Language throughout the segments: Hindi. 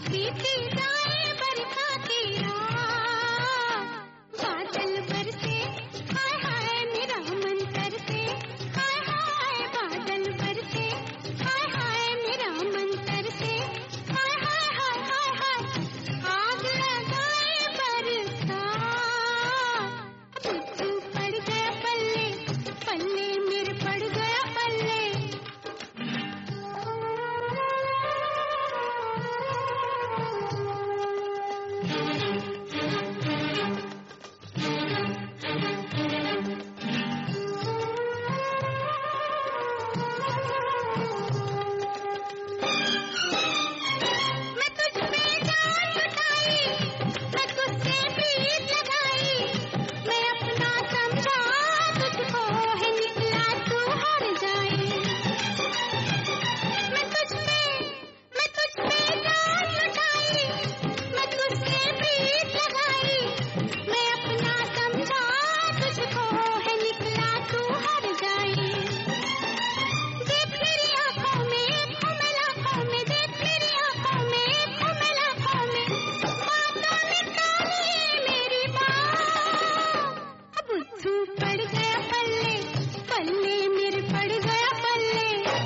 बीती जाए बरखा की रात, बादल बरसे हाय हाय मेरा मन तरसे, हाय हाय बादल बरसे हाय हाय मेरा मन तरसे, हाय हाय हाय हाय हाय आग लगाए बरसात, बुद्धू पड़ गया पल्ले पल्ले मेरे पड़ गया पल्ले। मैं तुझ पे जान लुटाई, मैं तुझसे प्रीत लगाई, मैं अपना समझा तुझको है निकला तू हार जाए। मैं तुझ पे जान लुटाई, मैं तुझसे प्रीत लगाई, मैं अपना समझा तुझको है निकला तू हार जाए। देख मेरी आँखों में घूमे लाखों में, देख मेरी आँखों में घूमे लाखों में, बातों में काली मेरी बात, बुद्धू पड़ गया पल्ले पल्ले मेरे पड़ गया पल्ले।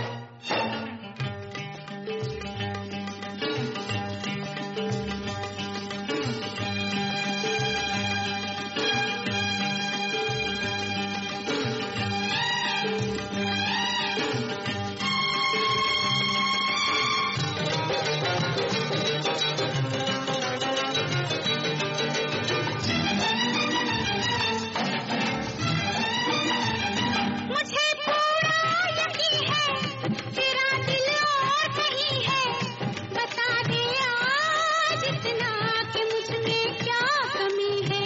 मुझे पूरा यकीन है तेरा दिल और नहीं है, बता दे आज इतना कि मुझ में क्या कमी है।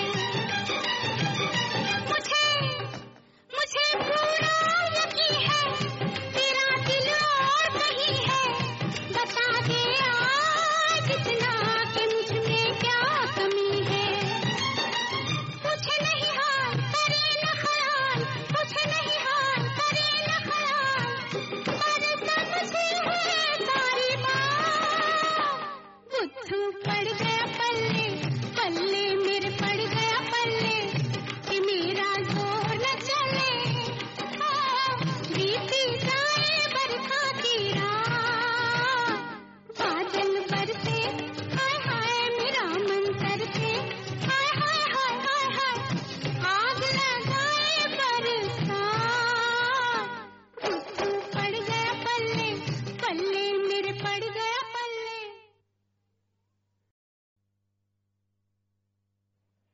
मुझे पूरा यकीन है तेरा दिल और नहीं है, बता दे आज इतना कि मुझ में क्या कमी है। पूछे नहीं हाल करे न ख्याल, पूछे नहीं हाल करे न ख्याल, पर समझी है सारी बात, बुद्धू पड़ गया